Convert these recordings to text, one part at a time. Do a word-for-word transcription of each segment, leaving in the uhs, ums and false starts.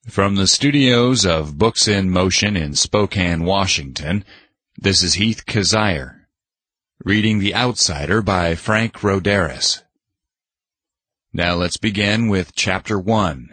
From the studios of Books in Motion in Spokane, Washington, this is Heath Keziah, reading The Outsider by Frank Roderis. Now let's begin with Chapter one.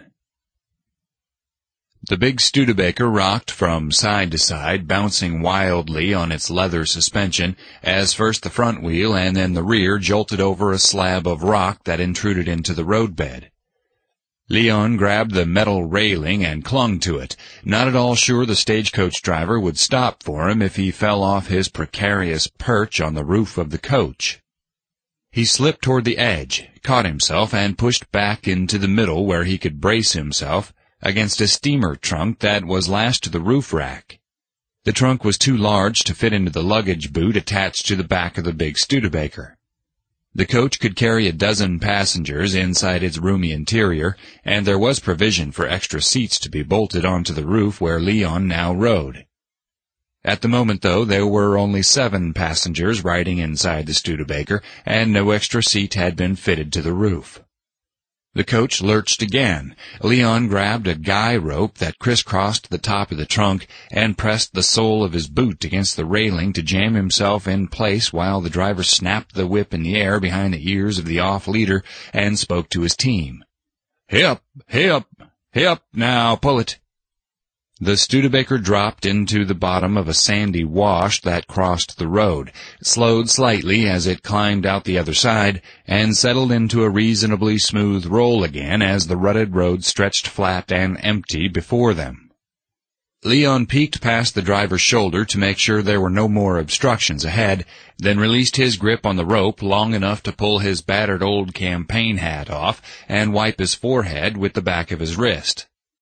The big Studebaker rocked from side to side, bouncing wildly on its leather suspension, as first the front wheel and then the rear jolted over a slab of rock that intruded into the roadbed. Leon grabbed the metal railing and clung to it, not at all sure the stagecoach driver would stop for him if he fell off his precarious perch on the roof of the coach. He slipped toward the edge, caught himself, and pushed back into the middle where he could brace himself against a steamer trunk that was lashed to the roof rack. The trunk was too large to fit into the luggage boot attached to the back of the big Studebaker. The coach could carry a dozen passengers inside its roomy interior, and there was provision for extra seats to be bolted onto the roof where Leon now rode. At the moment, though, there were only seven passengers riding inside the Studebaker, and no extra seat had been fitted to the roof. The coach lurched again. Leon grabbed a guy rope that crisscrossed the top of the trunk and pressed the sole of his boot against the railing to jam himself in place while the driver snapped the whip in the air behind the ears of the off-leader and spoke to his team. "Hip, hip, hip, now pull it." The Studebaker dropped into the bottom of a sandy wash that crossed the road, slowed slightly as it climbed out the other side, and settled into a reasonably smooth roll again as the rutted road stretched flat and empty before them. Leon peeked past the driver's shoulder to make sure there were no more obstructions ahead, then released his grip on the rope long enough to pull his battered old campaign hat off and wipe his forehead with the back of his wrist.